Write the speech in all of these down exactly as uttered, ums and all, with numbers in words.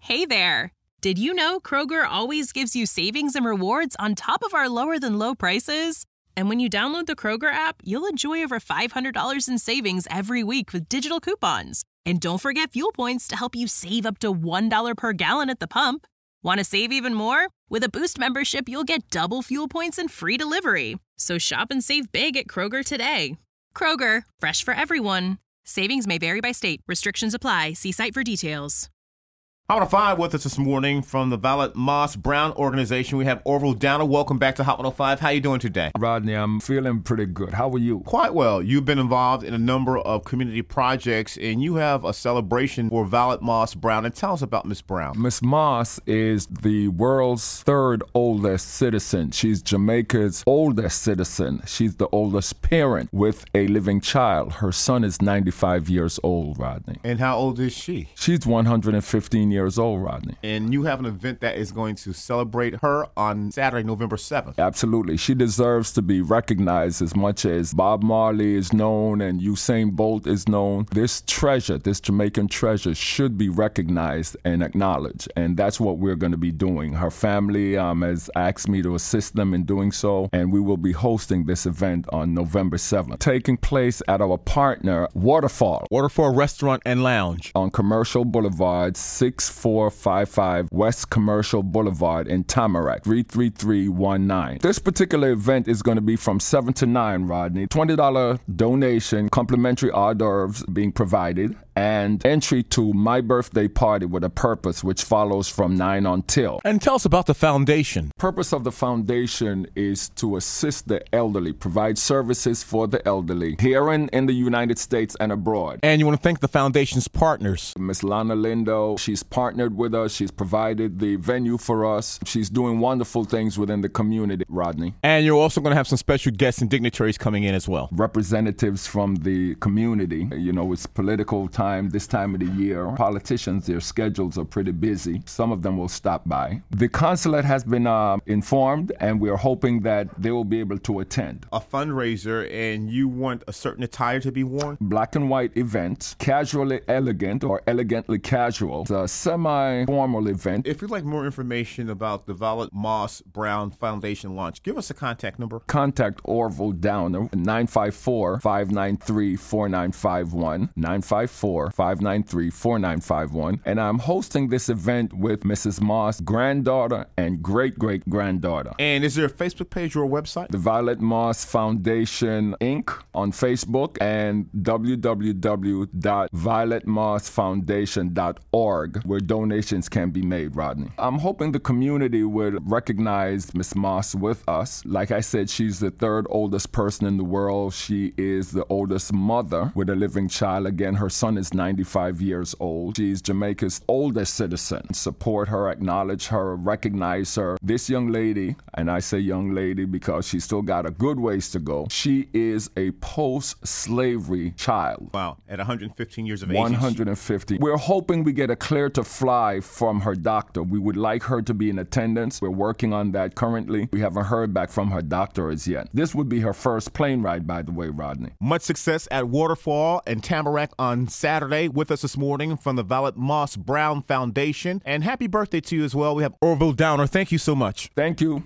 Hey there! Did you know Kroger always gives you savings and rewards on top of our lower-than-low prices? And when you download the Kroger app, you'll enjoy over five hundred dollars in savings every week with digital coupons. And don't forget fuel points to help you save up to one dollar per gallon at the pump. Want to save even more? With a Boost membership, you'll get double fuel points and free delivery. So shop and save big at Kroger today. Kroger, fresh for everyone. Savings may vary by state. Restrictions apply. See site for details. Hot one oh five with us this morning from the Violet Moss Brown organization. We have Orville Downer. Welcome back to Hot one oh five. How are you doing today? Rodney, I'm feeling pretty good. How are you? Quite well. You've been involved in a number of community projects, and you have a celebration for Violet Moss Brown. And tell us about Miss Brown. Miss Moss is the world's third oldest citizen. She's Jamaica's oldest citizen. She's the oldest parent with a living child. Her son is ninety-five years old, Rodney. And how old is she? She's one hundred fifteen years years old, Rodney. And you have an event that is going to celebrate her on Saturday, November seventh. Absolutely. She deserves to be recognized as much as Bob Marley is known and Usain Bolt is known. This treasure, this Jamaican treasure, should be recognized and acknowledged. And that's what we're going to be doing. Her family um, has asked me to assist them in doing so. And we will be hosting this event on November seventh, taking place at our partner, Waterfall. Waterfall Restaurant and Lounge. On Commercial Boulevard, six four five five West Commercial Boulevard in Tamarack, three three three one nine. This particular event is going to be from seven to nine, Rodney. twenty dollars donation, complimentary hors d'oeuvres being provided, and entry to My Birthday Party with a Purpose, which follows from nine until. And tell us about the foundation. Purpose of the foundation is to assist the elderly, provide services for the elderly here in, in the United States and abroad. And you want to thank the foundation's partners. Miss Lana Lindo, she's partnered with us. She's provided the venue for us. She's doing wonderful things within the community, Rodney. And you're also going to have some special guests and dignitaries coming in as well. Representatives from the community. You know, it's political time, this time of the year. Politicians, their schedules are pretty busy. Some of them will stop by. The consulate has been uh, informed, and we're hoping that they will be able to attend. A fundraiser, and you want a certain attire to be worn? Black and white event, casually elegant or elegantly casual. It's a semi-formal event. If you'd like more information about the Violet Moss Brown Foundation launch, give us a contact number. Contact Orville Downer, nine five four, five nine three, four nine five one, nine five four, five nine three, four nine five one. And I'm hosting this event with Missus Moss' granddaughter and great-great-granddaughter. And is there a Facebook page or a website? The Violet Moss Foundation, Incorporated on Facebook, and w w w dot violet moss foundation dot org, where donations can be made, Rodney. I'm hoping the community would recognize Miss Moss with us. Like I said, she's the third oldest person in the world. She is the oldest mother with a living child. Again, her son is ninety-five years old. She's Jamaica's oldest citizen. Support her, acknowledge her, recognize her. This young lady, and I say young lady because she's still got a good ways to go, she is a post-slavery child. Wow, at one hundred fifteen years of age. one hundred fifty. We're hoping we get a clear to fly from her doctor. We would like her to be in attendance. We're working on that currently. We haven't heard back from her doctor as yet. This would be her first plane ride, by the way, Rodney. Much success at Waterfall and Tamarack on Saturday. With us this morning from the Violet Moss Brown Foundation. And happy birthday to you as well. We have Orville Downer. Thank you so much. Thank you.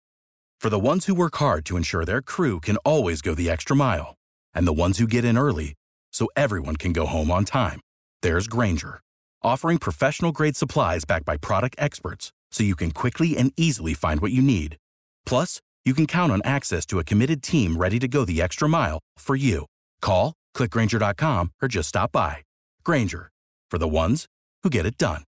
For the ones who work hard to ensure their crew can always go the extra mile, and the ones who get in early so everyone can go home on time, there's Grainger, offering professional-grade supplies backed by product experts so you can quickly and easily find what you need. Plus, you can count on access to a committed team ready to go the extra mile for you. Call, click Grainger dot com, or just stop by. Grainger, for the ones who get it done.